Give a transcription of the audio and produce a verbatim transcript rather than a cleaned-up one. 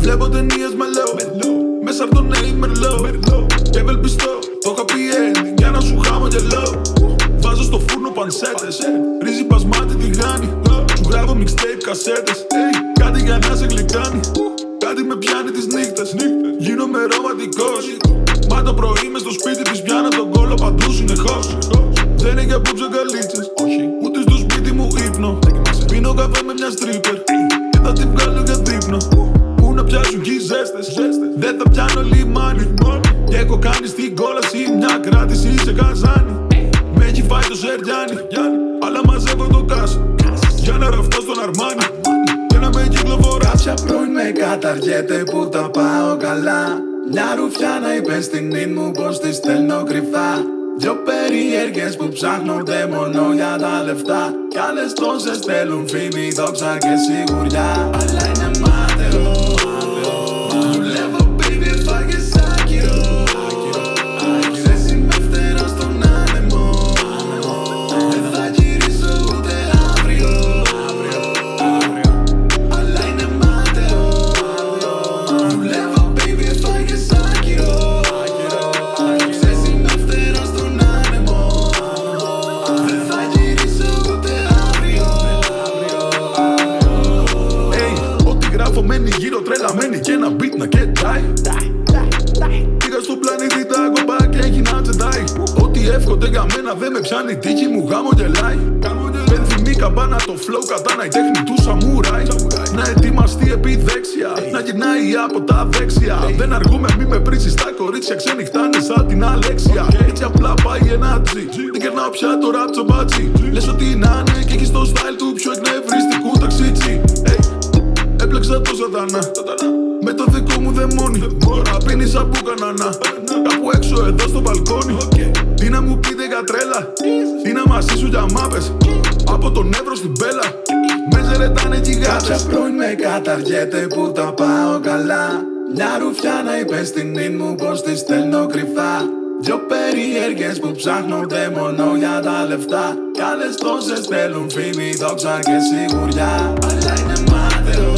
Βλέπω ταινίες με λέω, μέσα από τον νέι μερλό. Και ευελπιστώ, το είχα πει έντι για να σου χαμογελώ. Βάζω στο φούρνο πανσέτες, ρύζι μπασμάτι τηγάνι. Σου γράφω mixtape κασέτες, κάτι για να σε γλυκάνει. Κάτι με πιάνει τις νύχτες, γίνομαι ρομαντικός. Μα το πρωί μες στο σπίτι της πιάνω τον κόλλο παντού συνεχώς. Δεν έχει απόψε καλίτσες, ούτε στο σπίτι μου ύπνο. Πίνω καφέ με μια stripper και θα την βγάλω για δείπνο. Πού να πιάσουν κι οι ζέστες, δεν θα πιάνω λιμάνι. Και έχω κάνει στην κόλαση μια κράτηση σε καζάνι. Με έχει φάει το Σεριάννη, αλλά μαζεύω το κάσ για να ραφτώ στον Αρμάνι και να με κυκλοφορά. Κάποια πρώην με καταργέται που τα πάω καλά. Μια ρουφιάνα είπε στην νυν μου πως τη στέλνω κρυφά. Δυο περίεργες που ψάχνονται μόνο για τα λεφτά. Κι άλλες τόσες θέλουν φήμη, δόξα και σιγουριά. Αλλά είναι μάταιο. Δουλεύω baby φάγες άκυρο. Ξέρεις είμαι φτερός στον άνεμο. Δεν θα γυρίσω ούτε αύριο. Αλλά είναι μάταιο. Δουλεύω baby φάγες άκυρο. Ξέρεις είμαι φτερός στον άνεμο. Δεν θα γυρίσω ούτε αύριο. Hey, ό,τι γράφω μένει γύρω τρελαμένη και ένα beat να κεντάει. Πήγα στο πλανήτη τα κομπάκια έγινα τζεντάι. Ό,τι εύχονται για μένα δεν με πιάνει τύχη μου χαμογελάει. Πενθυμή καμπάνα το flow κατάνα η τέχνη του σαμούράι. Να ετοιμαστεί επιδέξια, να γυρνάει από τα δέξια. Δεν αργούμε μη με πρίσεις, τα κορίτσια ξενυχτάνε σαν την Αλέξια. Έτσι απλά πάει ένα τζι, δεν κερνάω πια το rap τσομπάτσι. Λες ότι να είναι και έχει στο style του πιο εκνευριστικού ταξίτσι. Έπλεξα το σατανά με το δικό μου δαιμόνι. Τώρα πίνει σαν μπουκανάνα κάπου έξω εδώ στο μπαλκόνι. Τι να μου πείτε για τρέλα, τι να μας ήσουν για μάπες. Από τον Εύρο στην Μπέλα με ζερετάνε γιγάντες. Κάποια πρώην με καταργέται που τα πάω καλά. Μια ρουφιάνα είπε στην νυν μου πως τη στέλνω κρυφά. Δυο περίεργες που ψάχνονται μόνο για τα λεφτά. Κι άλλες τόσες θέλουν φήμη, δόξα και σιγουριά. Αλλά είναι μάταιο.